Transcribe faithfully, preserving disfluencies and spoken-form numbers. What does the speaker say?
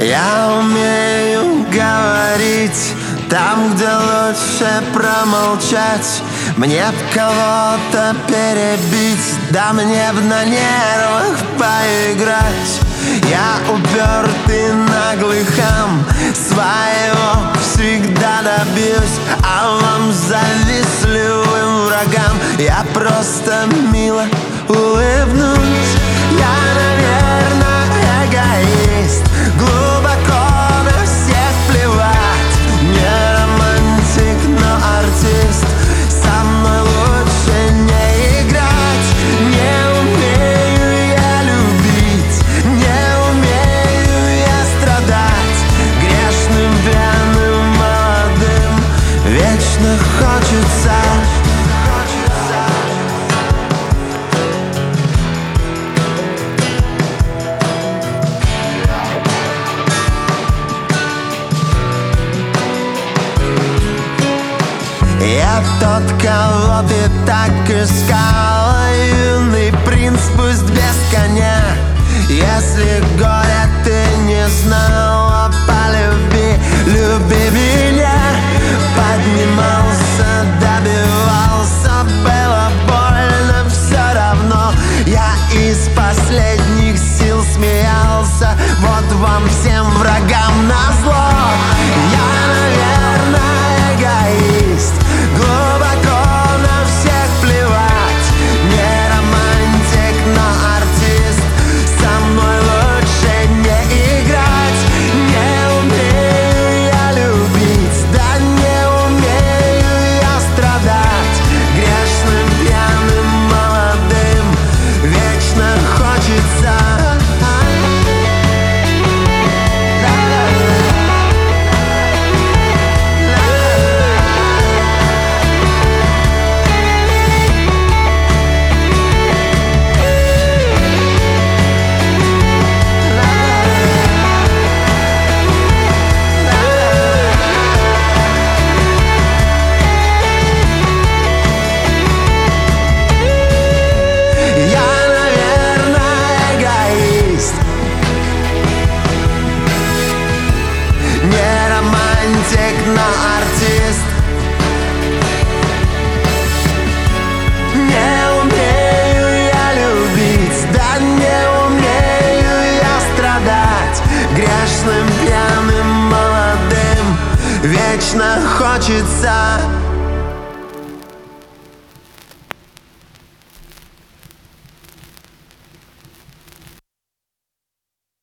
Я умею говорить там, где лучше промолчать. Мне б кого-то перебить, да мне б на нервах поиграть. Я упертый наглый хам, своего всегда добьюсь. А вам, завистливым врагам, я просто мило улыбнусь. Я, наверное, эгоист, глубоко на всех плевать. Не романтик, но артист, со мной лучше не играть. Не умею я любить, не умею я страдать. Грешным, пьяным, молодым вечно хочется. Я тот, кого ты так искала, юный принц, пусть без коня. Если горя ты не знала, полюби, люби меня. Поднимался, добивался, было больно, все равно. Я из последних сил смеялся, вот вам всем врагам назло. Я, наверное, эгоист, глубоко на всех плевать. Не романтик, но артист, со мной лучше не играть. Не умею я любить, да не умею я страдать. Грешным, пьяным, молодым вечно хочется. Но артист, не умею я любить, да не умею я страдать. Грешным, пьяным, молодым вечно хочется.